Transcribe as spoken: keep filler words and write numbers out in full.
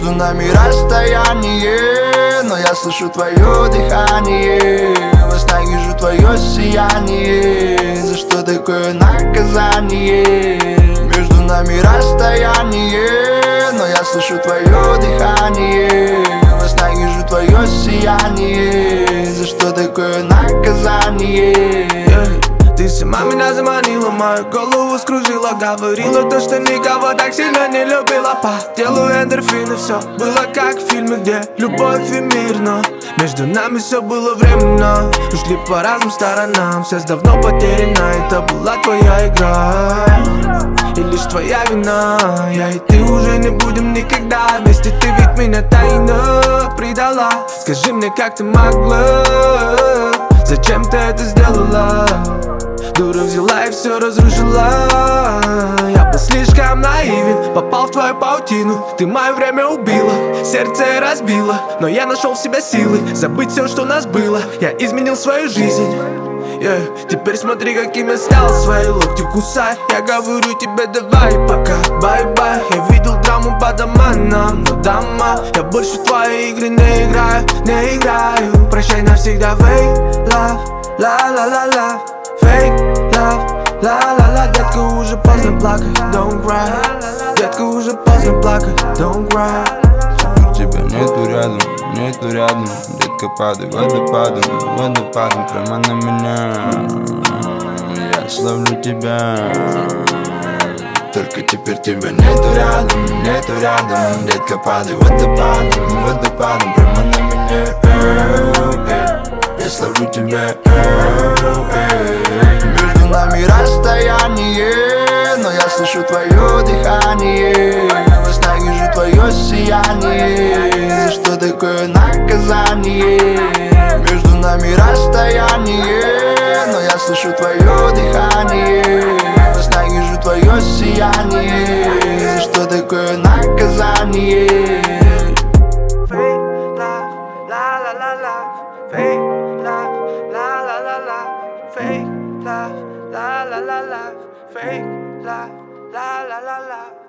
Между нами расстояние, но я слышу твое дыхание. Во снах вижу твое сияние. За что такое наказание? Между нами расстояние, но я слышу твое дыхание. Во снах вижу твое сияние. За что такое наказание? Ты сама меня заманила, мою голову скружила. Говорила то, что никого так сильно не любила. По телу эндорфины, все было как в фильме, где любовь и мир. Но между нами все было временно. Ушли по разным сторонам, связь давно потеряна. Это была твоя игра и лишь твоя вина. Я и ты уже не будем никогда вместе. Ты ведь меня тайно предала. Скажи мне, как ты могла? Зачем ты это сделала? Дура взяла и все разрушила. Я был слишком наивен, попал в твою паутину. Ты мое время убила, сердце разбила. Но я нашел в себе силы забыть все, что у нас было. Я изменил свою жизнь, yeah. Теперь смотри, каким я стал. Свои локти кусай. Я говорю тебе давай пока, бай-бай. Я видел драму по домам, но дома я больше в твои игры не играю, не играю. Прощай навсегда, fake love, ла-ла-ла-ла. Fake love, ла-ла-ла. Детка, уже поздно плакать, don't cry. Детка, уже поздно плакать, don't cry. Тебя нету рядом, нету рядом. Детка, падай водопадом, водопадом прямо на меня. Я словлю тебя. Только теперь тебя нету рядом, нету рядом. Детка, падай водопадом, водопадом прямо на меня. Я словлю тебя. Между нами расстояние, но я слышу твое дыхание. Во снах вижу твое сияние. За что такое наказание? Между нами расстояние, но я слышу твое дыхание. Во снах вижу твое сияние. За что такое наказание? Fake love, ла-ла-ла-ла. Fake love, ла-ла-ла-ла. Fake love, ла-ла-ла-ла. Fake love, ла-ла-ла-ла.